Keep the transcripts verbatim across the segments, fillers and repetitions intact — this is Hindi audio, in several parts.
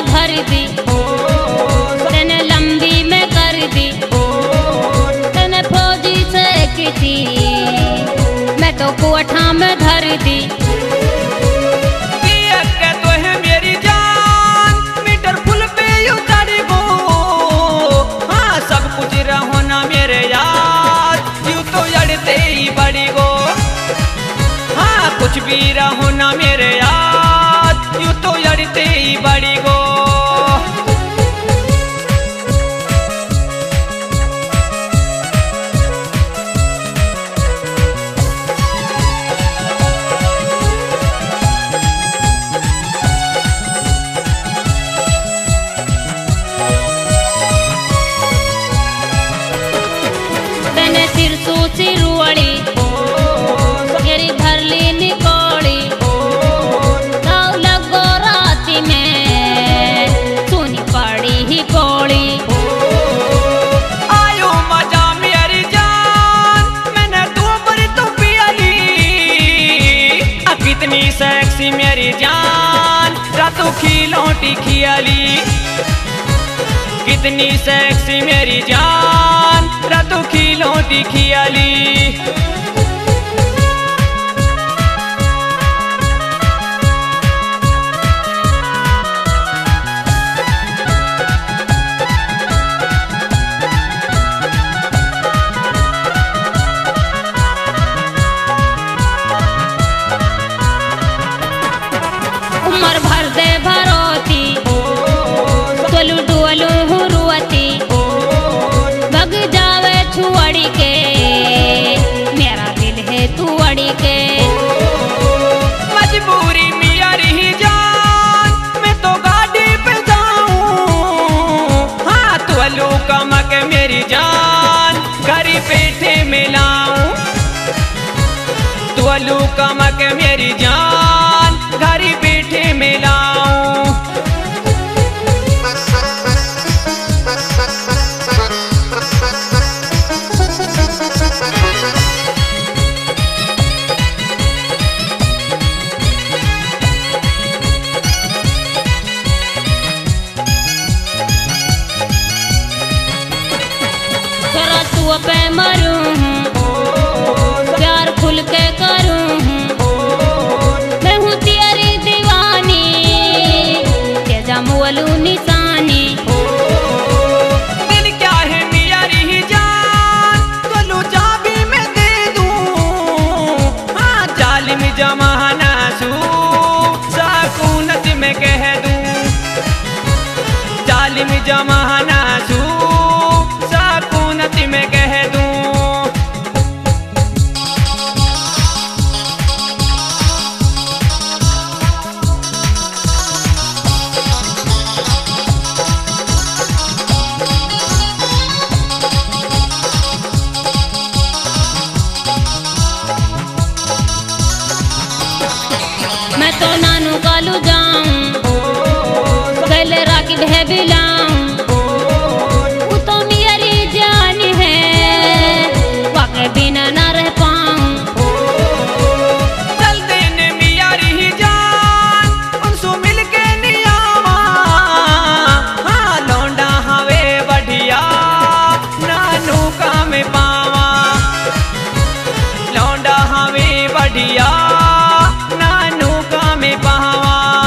भर दी, तेने लंबी में कर दी, तेने फौजी से की थी, मैं तो कोठा में धर दी। तो है मेरी जान मीटर फुल पे उतर गो, हाँ सब कुछ रहो ना मेरे यार, यूं तो अड़ते ही बड़ी गो, हाँ कुछ भी रहो ना मेरे यार, यूं तो अड़ते ही बड़ी गो। सिरुवड़ी घेरी भरली निकोड़ी, गाँव लगो राती में सुनी पड़ी ही कोड़ी। आयो मजा मेरी जान मैंने दो बार तो पियाली, अब कितनी सेक्सी मेरी जान रातों की लौटी खियाली, कितनी सेक्सी मेरी जान रातों की लौटी खियाली। उमर भर दे भरोती तोलू डुअलू हुरुअती, भग जावे छुअड़ी के मेरा दिल है तू अड़ी के। मजबूरी मेरी जान मैं तो गाड़ी पे जाऊं, हाँ तोलू कमक मेरी जान घरी पेठे में लाऊं, तोलू कमक मेरी जान घरी पेठे में लाऊं। तू पे मरूं प्यार खुल के करूं, मैं हूँ तेरी दीवानी के जमुअलू निशानी। दिल क्या है मेरी जान तोलू चाबी मैं दे दूं, हाँ जालिम जमाना सू सकूनत में कह दूं, जालिम जमाना सू सकूनत में कह दूं। मैं तो नानू कालू जाऊं पहले राखी भे बिलाऊं, वो तो मेरी जान है वाके बिना ना रह पाऊं। चल देने मेरी जान उनसे मिल के नहीं आवा, हाँ लौंडा हवे बढ़िया नानू का में पावा, लौंडा हवे बढ़िया नानू का में पावा।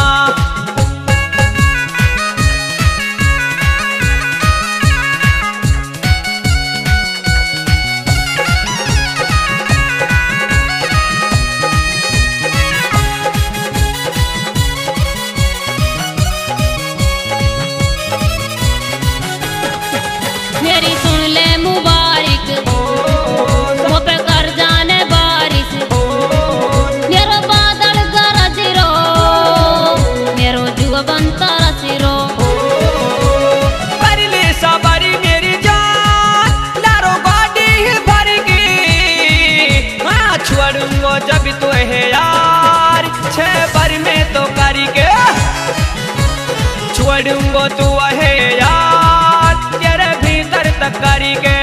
मेरी सुन ले मुबारक वो पे कर जाने बारिश, मेरो बादल गरज रो मेरो जुआ बनता रसिरो। कर ले सवारी मेरी जान लारो गाड़ी भर के, हाँ छोड़ूंगो जब तो है यार छह बार में तो करी के, छोड़ूंगो तू है यार तेरे भीतर तक करी के।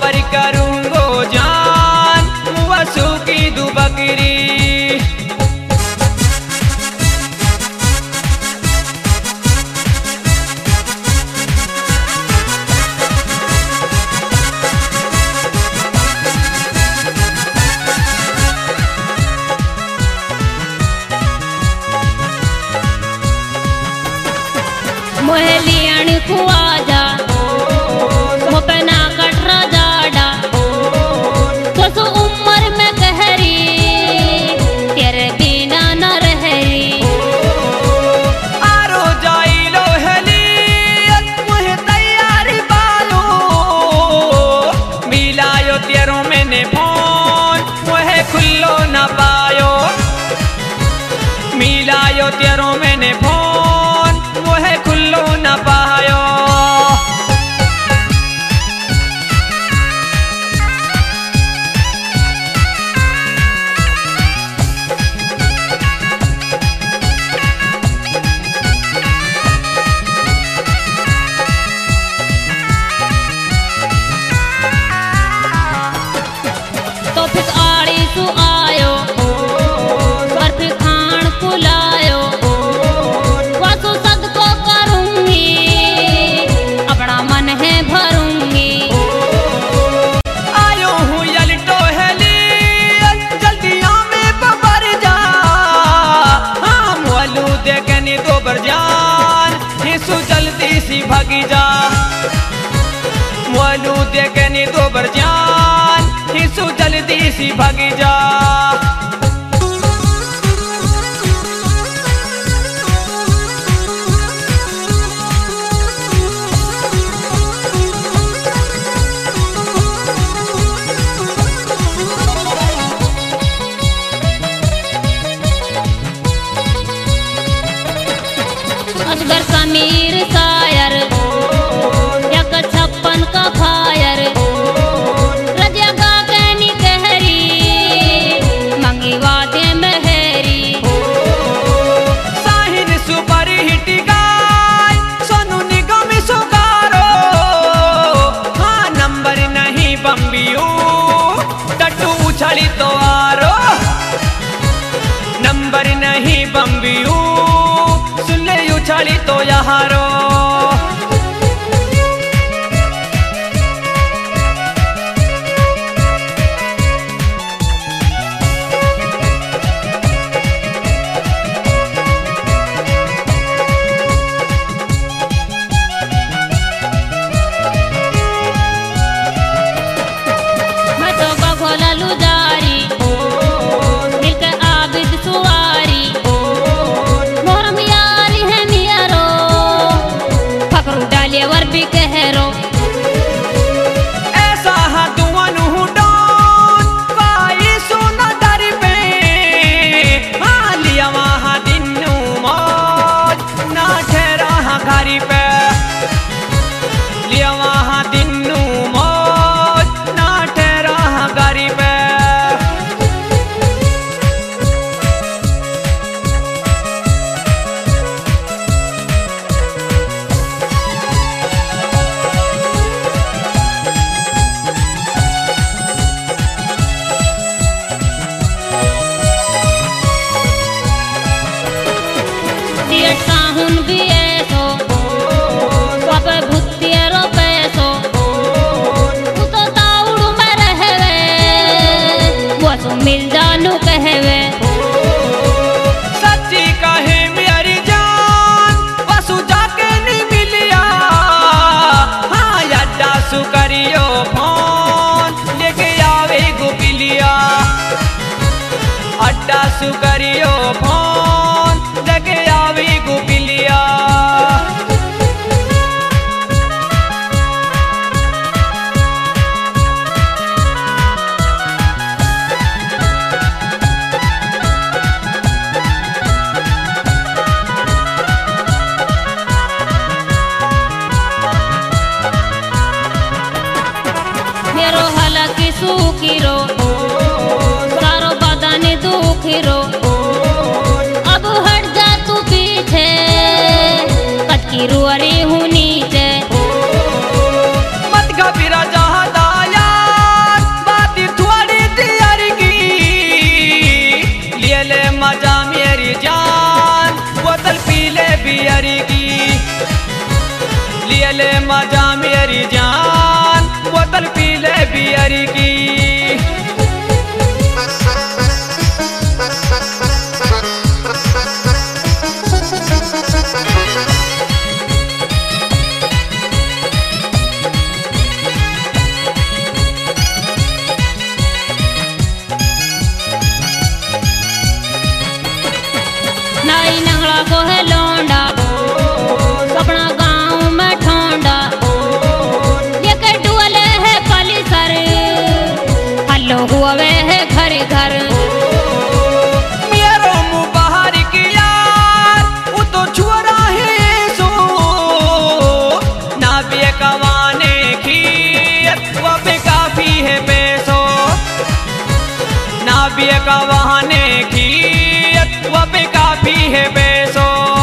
और करूंगो जान वसु की दुबकरी। मोहलियन को आजा मोपना कटरा जाडा तो सो उम्र में गहरी तेरे बिना न रहरी। आरो जाई लो हली मुहे तैयारी बालो मिलायो तेरो मैंने फोन मुहे खुल्लो न पायो मिलायो तेरो मैंने फोन मुहे खुल्लो न पायो। तो फिर आड़ी तू आयो और फिर खान को लायो वासु सदको करूंगी अपना मन है भरूंगी। आयो हूँ यलटो हेली जल्दिया में बबर जा हाँ मोलू देखनी दो बरजान हिसु जल्दी सी भागी जा मोलू देखनी दो बरजान हिसु जल्दी सी भागी जा। असगर समीर शायर एक छप्पन का फायर रजिया गा कहनी गहरी मंगी वादे मेहरी। साहिन सुपर हिट गाय सोनू निगम सुगारो हाँ नंबर नहीं बम्बियो टट्टू उछली तो आरो नंबर नहीं बम्बियो सुन ले उछली तो यहारो। मैं तो बघोला लुजारी मिलके आबिद सुवारी मोर मियारी है मियारो फकरू डालिए वर भी कहरो। ऐसा हाथुआनु डॉन काई सोना दर पे हाँ लिया वहाँ दिन्नू मौज ना ठहरा हाँ घरी पे लिया वहाँ दिन्नू मौज ना ठहरा हाँ घरी पे। दिया साहुन भी ऐसो ले मजा मेरी जान, बोतल पी ले बियर की। नाई नंगला को है लौंडा, अपना गाँव में ठोंडा, लेके डुअले है पली सर, हल्लो हुआ वे है घर घर। मेरो मुँह बाहर की यार, वो तो छुरा है सो, ना भी कमाने की वो भी काफी है पैसों, ना भी कमाने की वो भी काफी है पैसों।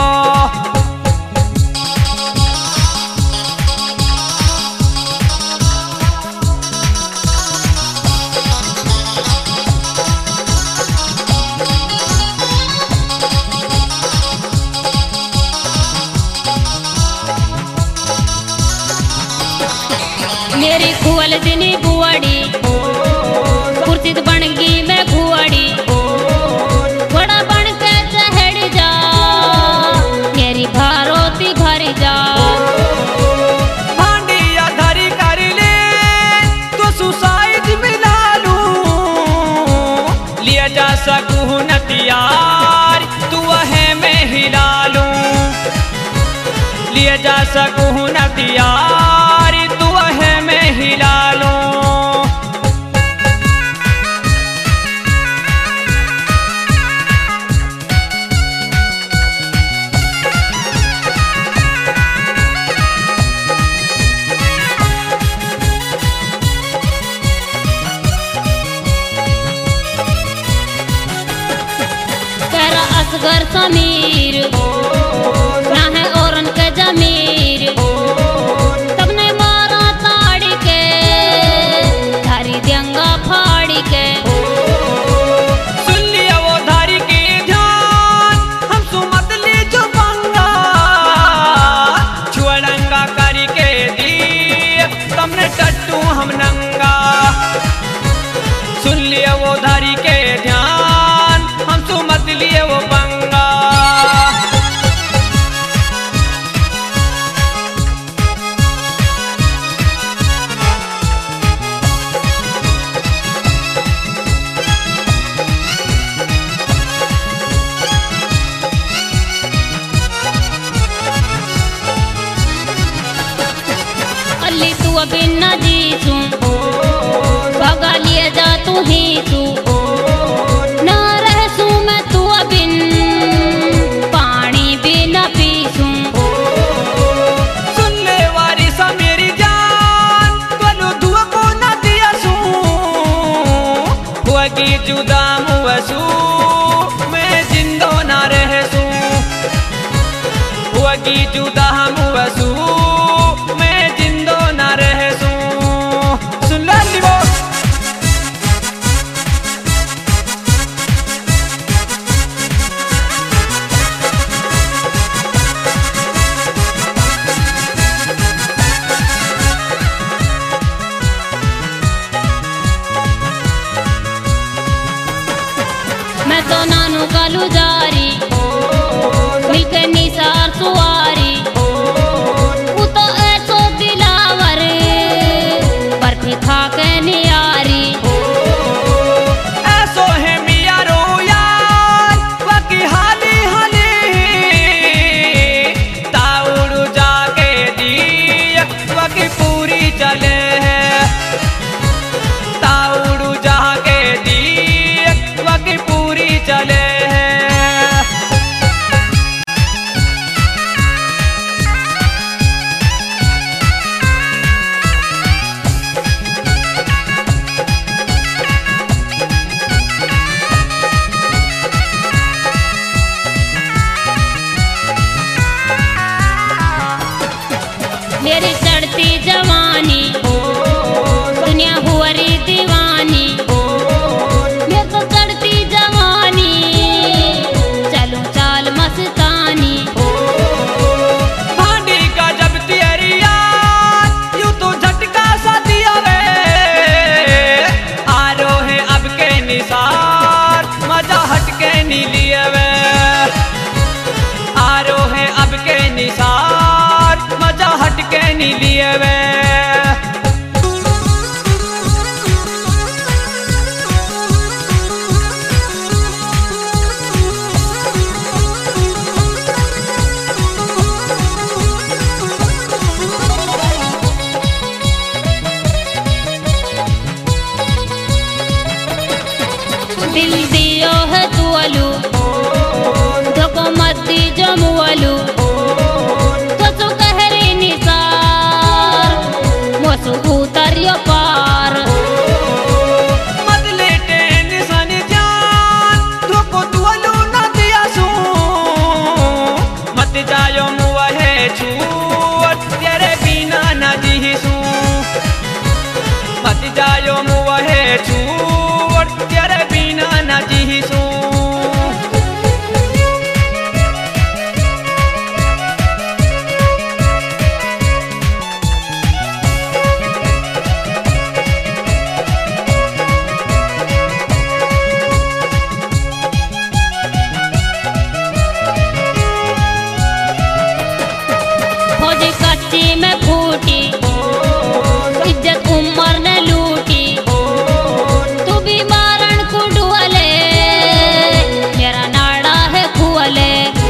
मेरी खुअल दिनी बुआड़ी, कुर्सित बन गई मैं घुआड़ी, बड़ा बन के चढ़ जा, मेरी भारोती भर जा। भांडिया धरी कर ले तो सुसाइड मिला लूं, लिया जा सकूं न तियार तू है मैं हिला लूं, लिया जा सकूं न तियार तू है मैं हिला लूं। तेरा असगर समीर ना है औरन के जमीर, सबने मारा ताड़ी के, धारी देंगा फाड़ी के। सुन लिया वो धारी के ध्यान, हम सुमत ले जो पंगा, छुअड़ंगा करी के दी तमने टट्टू हम नंगा। सुन लिया वो धारी के ध्यान, हम सुमत लिए वो पंगा। अली तू अभी न जीसू, भगा लिए जा तू ही तू, ना रहसू मैं तू अबिन, पानी भी न पीसू। सुन ले वारिसा मेरी जान, तनु दुआ को न दिया सू, हुआ की जुदा मुवसू, मैं जिंदो ना रहसू, हुआ की जुदा मुवसू, मैं जिंदो ना रहसू। सुन ले लिबो मैं तो नानू कालू जारी, मिलके निसार सुवारी, वो तो ऐसो दिलावर, बर्फी खा के नियारी। ऐसो है मिया रो यार, बाकी हाली हाली ताउड़ू जाके दी बाकी पूरी चले है, ताउड़ू जाके दी बाकी पूरी चले है। मेरी चढ़ती जवानी, दुनिया हुआरी दीवानी, मेरे तो चढ़ती जवानी, चलूं चाल मस्तानी। भांडी का जब तियरिया नहीं लिए वे दिल दियो है तू अलू धोको मत दी जमुअलू तो सो कहरी निसार मोसु उतरियो पार मत लेटे निशान जान धोको तू अलू न दिया सू मत जायो मुआ है छूट तेरे बिना न जीसू मत जायो मुआ है छूट तेरे बिना न जीसू फौजी कच्ची में फूटी इज्जत उम्र ने लूटी तू भी मारण कुडुअले मेरा नाड़ा है खुअले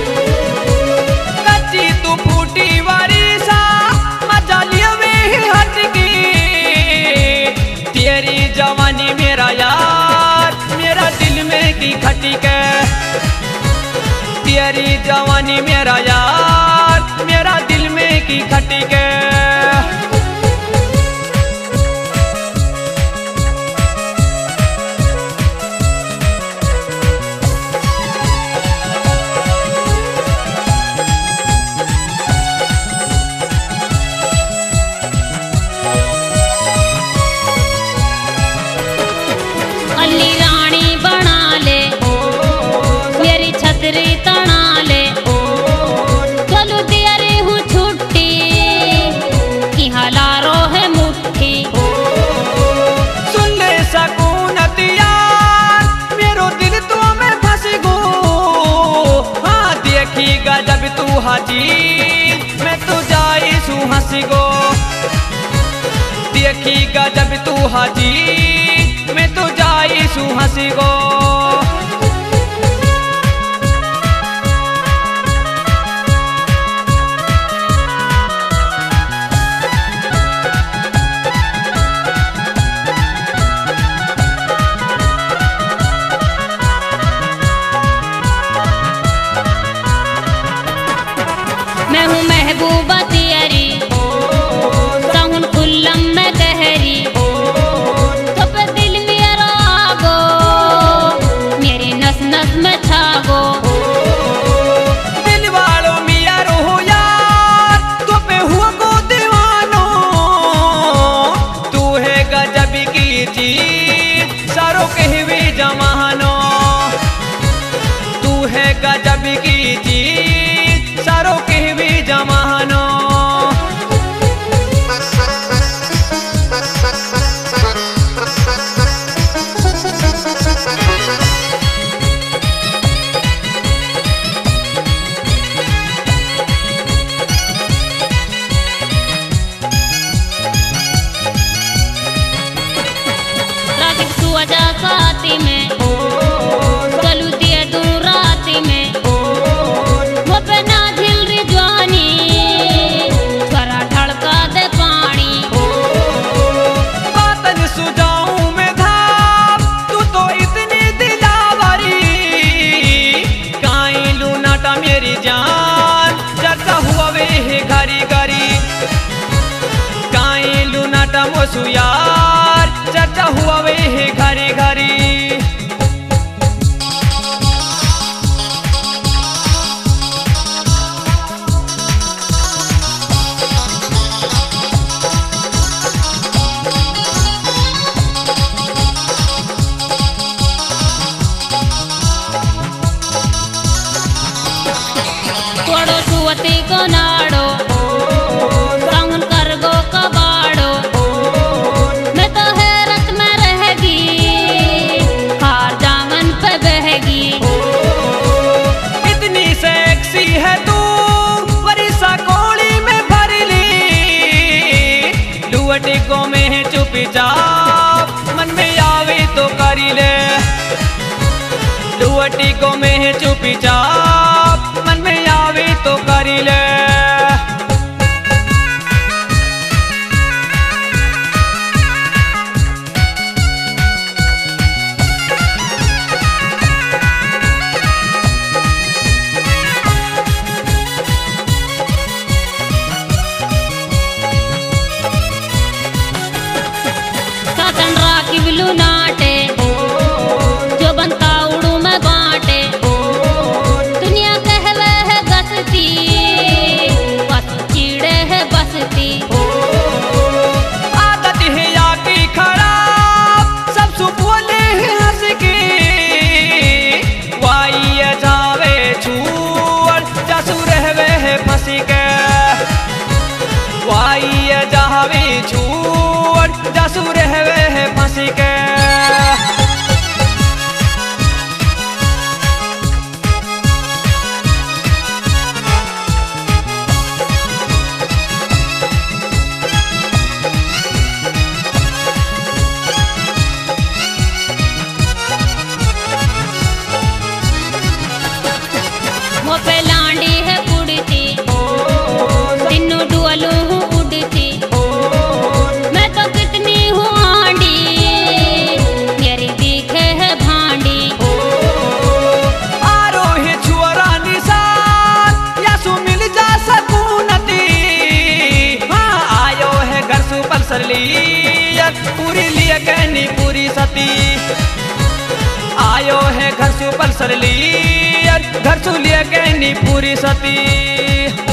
कच्ची तू फूटी वारीसा मजा लिया वे हट गई तेरी जवानी मेरा यार मेरा दिल में की खटके तेरी जवानी मेरा यार मेरा दिल में की खटके अल्ली रानी बना ले मेरी छतरी तना ले चलू दियरी हूँ छुट्टी की हलारो है मुट्ठी सुन ले सकूनत यार मेरो दिल तो में फंस गो हाँ देखिएगा जब तू हाजी मैं तो जाई सू हंस गो देखिएगा जब तू हाजी मैं तो जाई सू हंस गो मैं हूँ महबूबा तेरी साहुन खुल्लम में गहरी तो पे दिल मेरा आगो मेरी नस नस में छागो दिल वालों मिया रो यार तो पे हुआ को दीवानो तू है गजब की चीज सारों के भी जमानो तू है गजब की चीज सारों के भी जमानो रात सुअजा साथी में चलू दिए तू राती में वो पे ना झिल री जवानी स्वरा ढड़का दे पानी बातन सुझाऊं मैं धाम तू तो इतनी दिलावरी काई लूनाटा मेरी जान चर्चा हुआ वे है घरी घरी काई लूनाटा मोसू यार चर्चा हुआ वे है घरी घरी तोड़ो सुवती को नाड़ो साहुन कर गो कबाड़ो आवटी को में चुपी चाप मन में आवे तो करी ले। किबलू नाटे जो बनता उड़ू में बांटे, दुनिया कहवे है गसती बस कीड़े है बसती। आदत है आपकी खराब सब सु बोले हंस के, वाई जावे छूर जासू रहवे है फंसी के, वाई जावे छूर जासू रहवे है फंसी के। वो पे लांडी है उड़ती तीनों डुअलू हूँ उड़ती, मैं तो कितनी हूँ आंडी मेरी दिखे है भांडी। आरो है छुअरा निशान या सु मिल जा सकूनती, हाँ आयो है घर सु पल्सर लियत पूरी लिए कहनी पूरी सती, आयो है घर सु पल्सर लियत घर सु लिए कहनी पूरी सती।